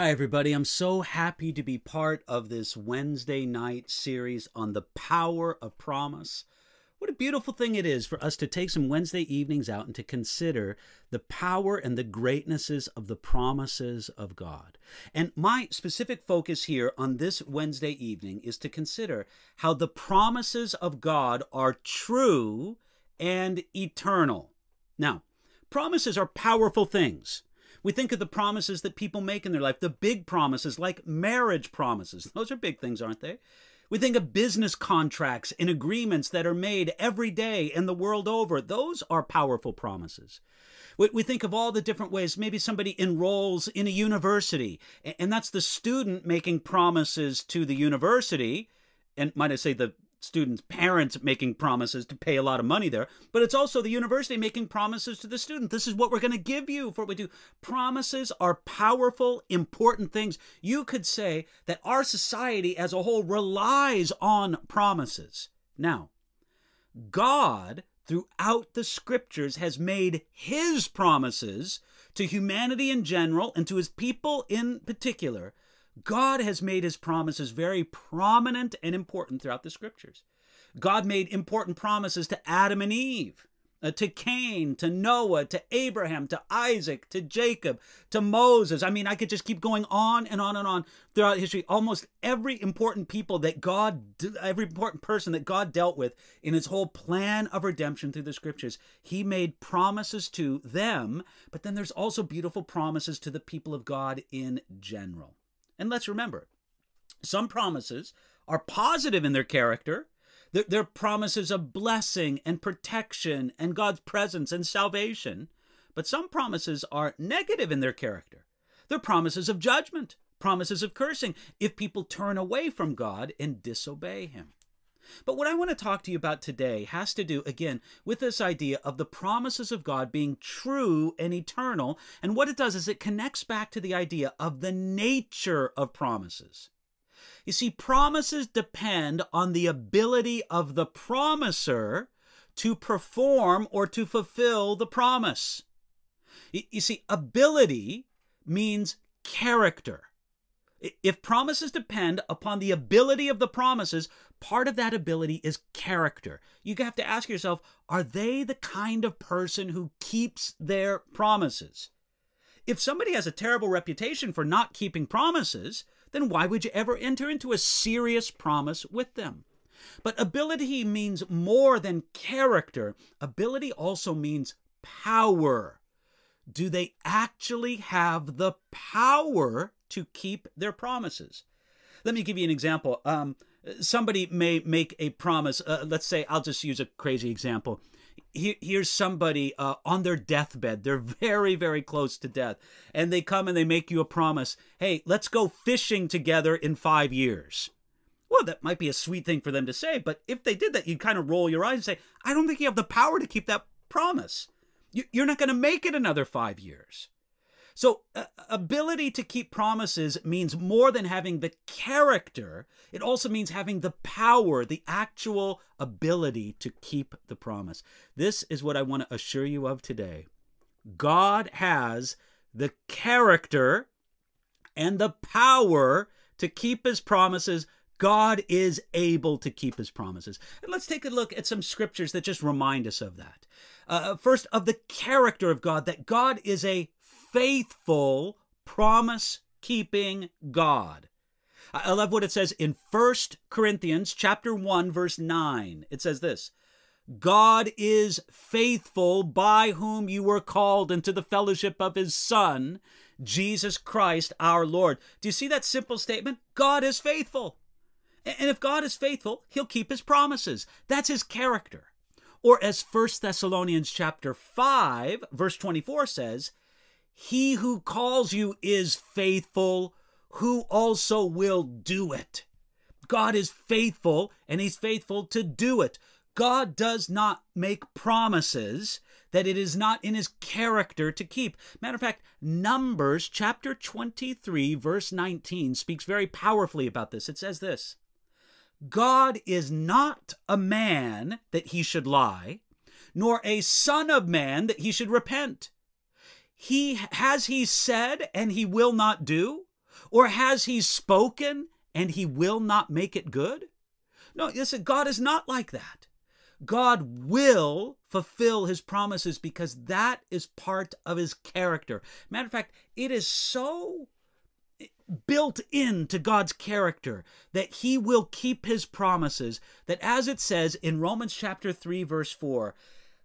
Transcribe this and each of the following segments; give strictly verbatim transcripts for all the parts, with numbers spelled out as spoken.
Hi, everybody. I'm so happy to be part of this Wednesday night series on the power of promise. What a beautiful thing it is for us to take some Wednesday evenings out and to consider the power and the greatnesses of the promises of God. And my specific focus here on this Wednesday evening is to consider how the promises of God are true and eternal. Now, promises are powerful things. We think of the promises that people make in their life, the big promises like marriage promises. Those are big things, aren't they? We think of business contracts and agreements that are made every day and the world over. Those are powerful promises. We think of all the different ways. Maybe somebody enrolls in a university, and that's the student making promises to the university. And might I say the student's parents making promises to pay a lot of money there, but it's also the university making promises to the student. This is what we're going to give you for what we do. Promises are powerful, important things. You could say that our society as a whole relies on promises. Now, God, throughout the scriptures, has made his promises to humanity in general and to his people in particular. God has made his promises very prominent and important throughout the scriptures. God made important promises to Adam and Eve, uh, to Cain, to Noah, to Abraham, to Isaac, to Jacob, to Moses. I mean, I could just keep going on and on and on throughout history. Almost every important people that God, every important person that God dealt with in his whole plan of redemption through the scriptures, he made promises to them, but then there's also beautiful promises to the people of God in general. And let's remember, some promises are positive in their character. They're, they're promises of blessing and protection and God's presence and salvation. But some promises are negative in their character. They're promises of judgment, promises of cursing, if people turn away from God and disobey him. But what I want to talk to you about today has to do, again, with this idea of the promises of God being true and eternal. And what it does is it connects back to the idea of the nature of promises. You see, promises depend on the ability of the promiser to perform or to fulfill the promise. You see, ability means character. If promises depend upon the ability of the promises, part of that ability is character. You have to ask yourself, are they the kind of person who keeps their promises? If somebody has a terrible reputation for not keeping promises, then why would you ever enter into a serious promise with them? But ability means more than character. Ability also means power. Do they actually have the power to keep their promises? Let me give you an example. Um, somebody may make a promise. Uh, let's say, I'll just use a crazy example. Here, here's somebody uh, on their deathbed. They're very, very close to death. And they come and they make you a promise. Hey, let's go fishing together in five years. Well, that might be a sweet thing for them to say. But if they did that, you'd kind of roll your eyes and say, I don't think you have the power to keep that promise. You're not going to make it another five years. So uh, ability to keep promises means more than having the character. It also means having the power, the actual ability to keep the promise. This is what I want to assure you of today. God has the character and the power to keep his promises. God is able to keep his promises. And let's take a look at some scriptures that just remind us of that. Uh, first, of the character of God, that God is a faithful, promise-keeping God. I love what it says in First Corinthians chapter one, verse nine. It says this, God is faithful, by whom you were called into the fellowship of his Son, Jesus Christ our Lord. Do you see that simple statement? God is faithful. And if God is faithful, he'll keep his promises. That's his character. Or as First Thessalonians chapter five, verse twenty-four says, he who calls you is faithful, who also will do it. God is faithful, and he's faithful to do it. God does not make promises that it is not in his character to keep. Matter of fact, Numbers chapter twenty-three, verse nineteen speaks very powerfully about this. It says this, God is not a man that he should lie, nor a son of man that he should repent. He has he said, and he will not do? Or has he spoken and he will not make it good? No, listen, God is not like that. God will fulfill his promises because that is part of his character. Matter of fact, it is so built into God's character that he will keep his promises, that as it says in Romans chapter three, verse four,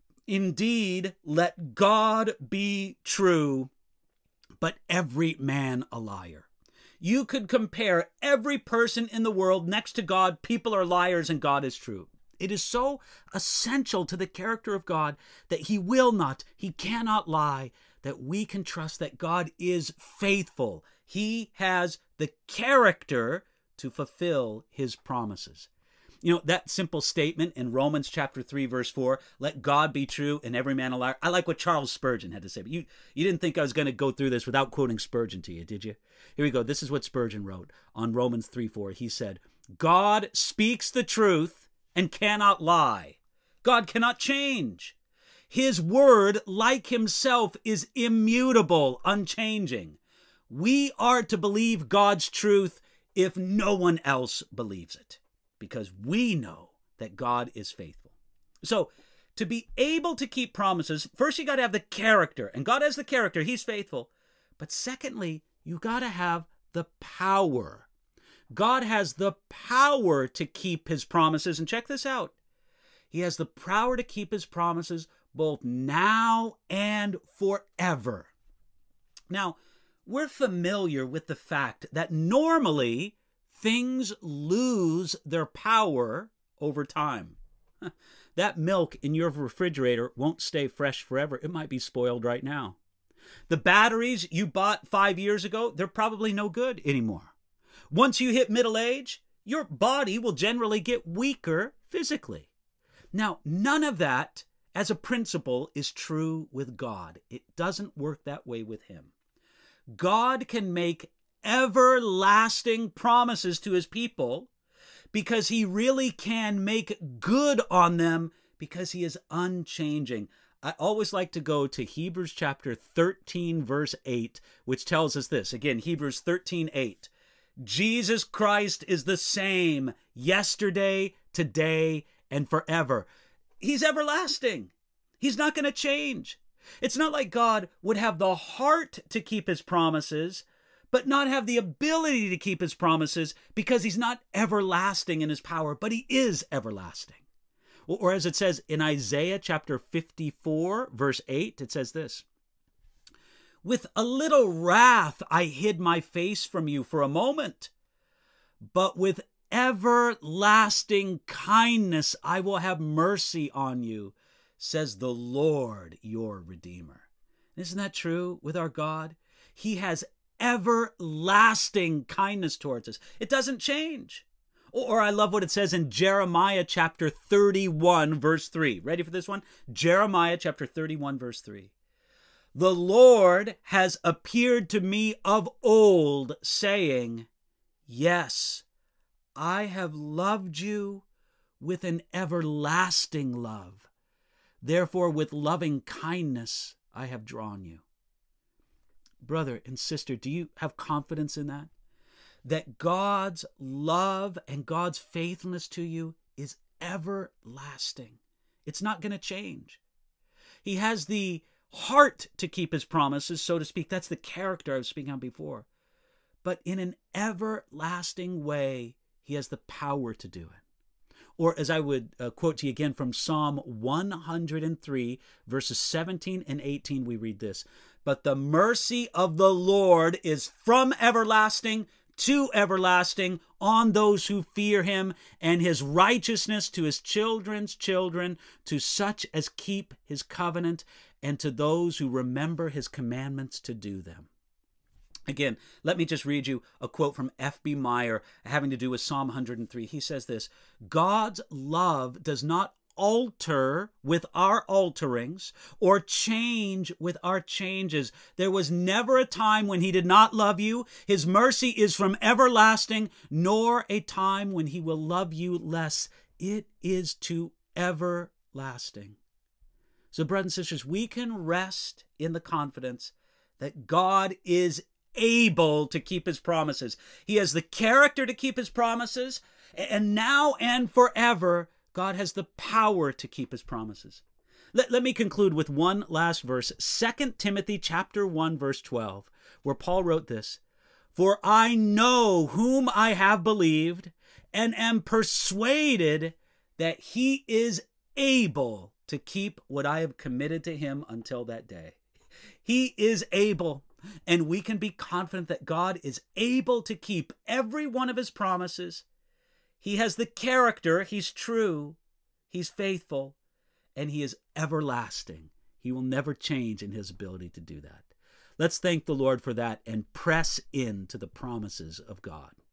indeed, let God be true, but every man a liar. You could compare every person in the world next to God. People are liars and God is true. It is so essential to the character of God that he will not, he cannot lie, that we can trust that God is faithful. He has the character to fulfill his promises. You know, that simple statement in Romans chapter three, verse four, let God be true and every man a liar. I like what Charles Spurgeon had to say, but you, you didn't think I was going to go through this without quoting Spurgeon to you, did you? Here we go. This is what Spurgeon wrote on Romans three, four. He said, God speaks the truth and cannot lie. God cannot change. His word, like himself, is immutable, unchanging. We are to believe God's truth if no one else believes it, because we know that God is faithful. So, to be able to keep promises, first you got to have the character, and God has the character, he's faithful. But secondly, you got to have the power. God has the power to keep his promises, and check this out. He has the power to keep his promises both now and forever. Now, we're familiar with the fact that normally things lose their power over time. That milk in your refrigerator won't stay fresh forever. It might be spoiled right now. The batteries you bought five years ago, they're probably no good anymore. Once you hit middle age, your body will generally get weaker physically. Now, none of that as a principle is true with God. It doesn't work that way with him. God can make everlasting promises to his people because he really can make good on them because he is unchanging. I always like to go to Hebrews chapter thirteen, verse eight, which tells us this. Again, Hebrews thirteen, eight. Jesus Christ is the same yesterday, today, and forever. He's everlasting. He's not going to change. It's not like God would have the heart to keep his promises, but not have the ability to keep his promises because he's not everlasting in his power, but he is everlasting. Or as it says in Isaiah chapter fifty-four, verse eight, it says this. With a little wrath I hid my face from you for a moment, but with everlasting kindness I will have mercy on you, says the Lord your Redeemer. Isn't that true with our God? He has everlasting kindness towards us. It doesn't change. Or I love what it says in Jeremiah chapter thirty-one, verse three. Ready for this one? Jeremiah chapter thirty-one, verse three. The Lord has appeared to me of old, saying, yes, I have loved you with an everlasting love. Therefore, with loving kindness, I have drawn you. Brother and sister, do you have confidence in that? That God's love and God's faithfulness to you is everlasting. It's not going to change. He has the heart to keep his promises, so to speak. That's the character I was speaking on before. But in an everlasting way, he has the power to do it. Or as I would uh, quote to you again from Psalm one hundred three, verses seventeen and eighteen, we read this. But the mercy of the Lord is from everlasting to everlasting on those who fear him, and his righteousness to his children's children, to such as keep his covenant, and to those who remember his commandments to do them. Again, let me just read you a quote from F B Meyer having to do with Psalm one hundred three. He says this, God's love does not alter with our alterings or change with our changes. There was never a time when he did not love you. His mercy is from everlasting, nor a time when he will love you less. It is to everlasting. So, brothers and sisters, we can rest in the confidence that God is able to keep his promises. He has the character to keep his promises, and now and forever, God has the power to keep his promises. Let, let me conclude with one last verse, Second Timothy chapter one, verse twelve, where Paul wrote this, "For I know whom I have believed, and am persuaded that he is able to keep what I have committed to him until that day." He is able, and we can be confident that God is able to keep every one of his promises. He has the character, he's true, he's faithful, and he is everlasting. He will never change in his ability to do that. Let's thank the Lord for that and press into the promises of God.